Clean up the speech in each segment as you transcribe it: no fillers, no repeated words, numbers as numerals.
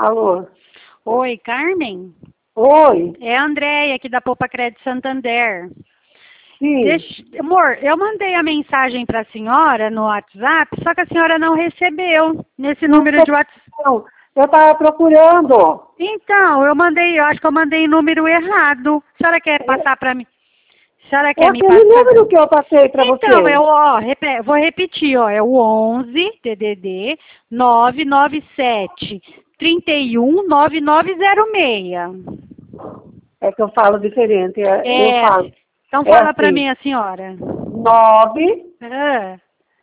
Alô? Oi, Carmen? Oi? É a Andréia, aqui da Poupa Crédito Santander. Sim. Amor, eu mandei a mensagem para a senhora no WhatsApp, só que a senhora não recebeu nesse número de WhatsApp. Não, eu estava procurando. Então, eu acho que eu mandei o número errado. A senhora quer passar para mim? A senhora quer É me aquele passar? número que eu passei para Então, você. vou repetir, ó, é o 11 DDD 997 31 9906. É que eu falo diferente. Eu É, falo. então É fala para assim. mim a senhora. 9, Ah.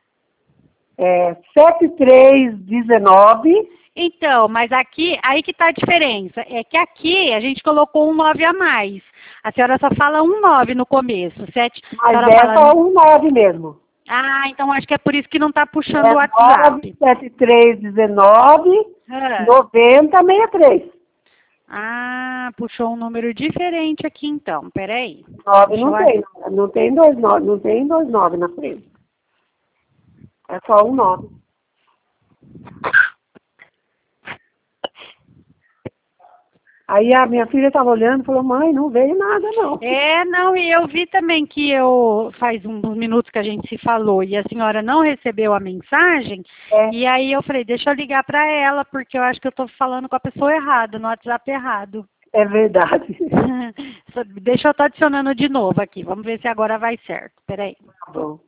7319. Então, mas aqui, aí que está a diferença. É que aqui a gente colocou um 9 a mais. A senhora só fala um 9 no começo. A Mas senhora é fala. só um 9 mesmo. Ah, então acho que é por isso que não está puxando É o WhatsApp. 97319 Ah. 9063. Ah, puxou um número diferente aqui então. Peraí. 9 Deixa não eu... tem. Não tem dois 9, não tem dois 9 na frente. É só um 9. Aí a minha filha estava olhando e falou, mãe, não veio nada não. Não, e eu vi também que faz uns minutos que a gente se falou e a senhora não recebeu a mensagem, É, e aí eu falei, deixa eu ligar para ela, porque eu acho que eu estou falando com a pessoa errada, no WhatsApp errado. é verdade. Deixa eu estar adicionando de novo aqui, vamos ver se agora vai certo. Peraí. Tá bom.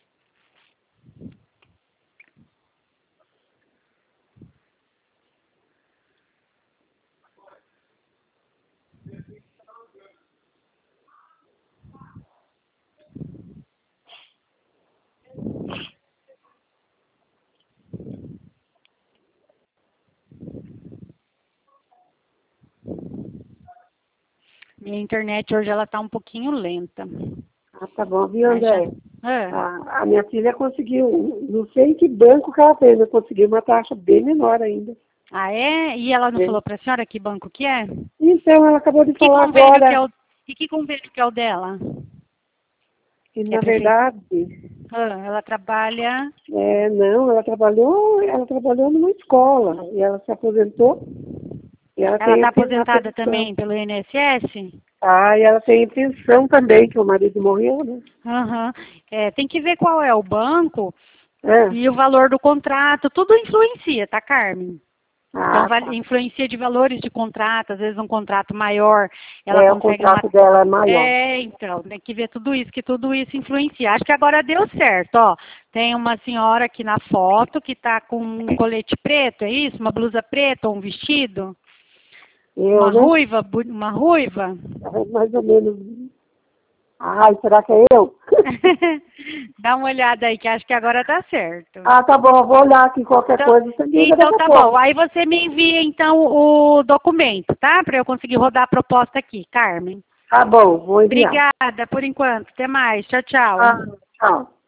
Minha internet hoje ela está um pouquinho lenta. Ah, tá bom, viu, Mas já... André? Ah. A minha filha conseguiu, não sei em que banco que ela fez, mas conseguiu uma taxa bem menor ainda. Ah, é? E ela não É. falou para a senhora que banco que é? Então, ela acabou de Que falar convênio que agora é o... E que convênio que é o dela? que, É na prefeito? verdade, Ela trabalha... não, ela trabalhou numa escola e ela se aposentou e ela Ela tem está a aposentada pensão. também pelo INSS? Ah, e ela tem pensão também, que o marido morreu, né? Aham. Tem que ver qual é o banco É. e o valor do contrato. Tudo influencia, tá, Carmen? Então, Ah, tá. influencia de valores de contrato. Às vezes, um contrato maior, ela O consegue uma... contrato dela é maior. Então, tem que ver tudo isso, que tudo isso influencia. Acho que agora deu certo, ó. Tem uma senhora aqui na foto que está com um colete preto, é isso? Uma blusa preta ou um vestido? Eu, né? Uma ruiva? É mais ou menos. Ai, será que é eu? Dá uma olhada aí, que acho que agora tá certo. Ah, tá bom, eu vou olhar aqui qualquer Então, coisa, você liga então daqui a tá pouco. bom. Aí você me envia então o documento, tá? Para eu conseguir rodar a proposta aqui, Carmen. Tá bom, vou enviar. Obrigada por enquanto. Até mais. Tchau, tchau. Ah, tchau.